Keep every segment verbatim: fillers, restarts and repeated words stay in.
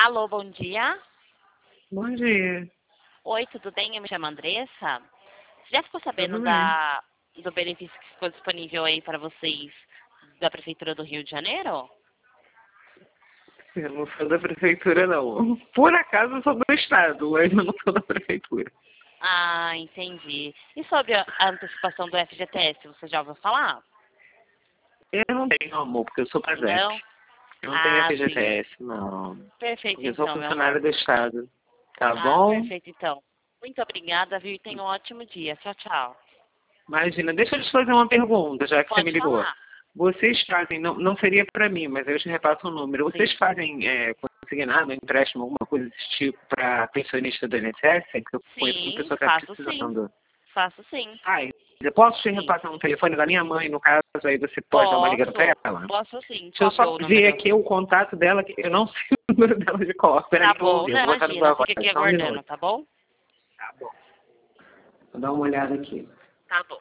Alô, bom dia. Bom dia. Oi, tudo bem? Eu me chamo Andressa. Você já ficou sabendo Tudo bem? da, do benefício que ficou disponível aí para vocês da Prefeitura do Rio de Janeiro? Eu não sou da prefeitura, não. Por acaso eu sou do estado, mas eu não sou da prefeitura. Ah, entendi. E sobre a a antecipação do F G T S, você já ouviu falar? Eu não tenho, amor, porque eu sou PASEP. Não? Eu não tenho Ah, sim. F G T S, não. Perfeito, Porque eu sou então, meu funcionário amor. do estado. Tá Ah, bom? perfeito, então. Muito obrigada, viu? E tenha um ótimo dia. Tchau, tchau. Imagina, deixa eu te fazer uma pergunta, já que você me Pode ligou. falar. Vocês fazem, não, não seria para mim, mas eu te repasso o número. Vocês Sim. fazem é, consignado, empréstimo, alguma coisa desse tipo para pensionista do I N S S? Porque eu conheço uma Sim, pessoa que está faço sim. precisando. Faço sim. Ai, eu posso te Sim. repassar um telefone da minha mãe, no caso, aí você pode dar uma ligada para Posso. ela? Posso sim. Deixa eu Qual que é só o ver número? aqui o contato dela, que eu não sei o número dela de cor. Peraí Tá que eu vou bom. ver, Não, vou botar no imagina. sua voz, Fica aqui só um aguardando, minuto. tá bom? Tá bom. Vou dar uma olhada aqui. Tá bom.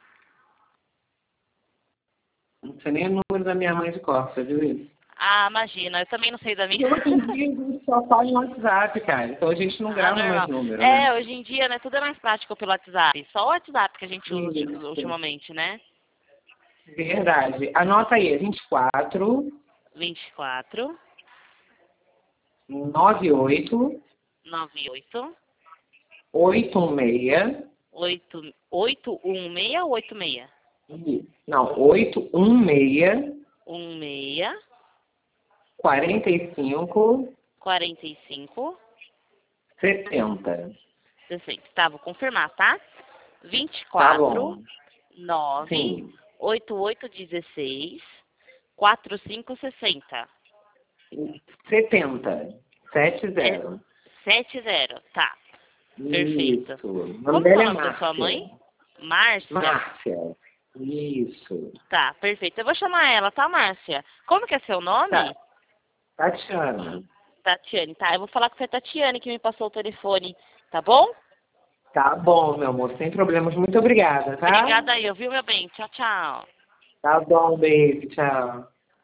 Não sei nem o número da minha mãe de cor, você viu isso? Ah, imagina. Eu também não sei da minha. Porque hoje em dia a gente só fala em WhatsApp, cara. Então a gente não Ah, grava mais normal. número, né? É, hoje em dia, né, tudo é mais prático pelo WhatsApp. Só o WhatsApp que a gente usa ulti- Isso. ultimamente, né? Verdade. Anota aí, é vinte e quatro, vinte e quatro, noventa e oito, noventa e oito, oitenta e seis. oito, oito um seis ou oito seis? Não, oitocentos e dezesseis, um seis, quarenta e cinco, quarenta e cinco, setenta. sessenta. Tá, vou confirmar, tá? vinte e Tá quatro, bom. nove, Sim. oito oito dezesseis, quarenta e cinco sessenta. setenta. sete É zero. sete zero, tá. Perfeito. Isso. O nome Como que é dela o é nome da sua Márcia. mãe? Márcia. Márcia. Isso. Tá, perfeito. Eu vou chamar ela, tá, Márcia? Como que é seu nome? Tá. Tatiana. Tatiane, tá? Eu vou falar com a Tatiane que me passou o telefone, tá bom? Tá bom, meu amor. Sem problemas. Muito obrigada, tá? Obrigada aí, viu, meu bem? Tchau, tchau. Tá bom, beijo. Tchau.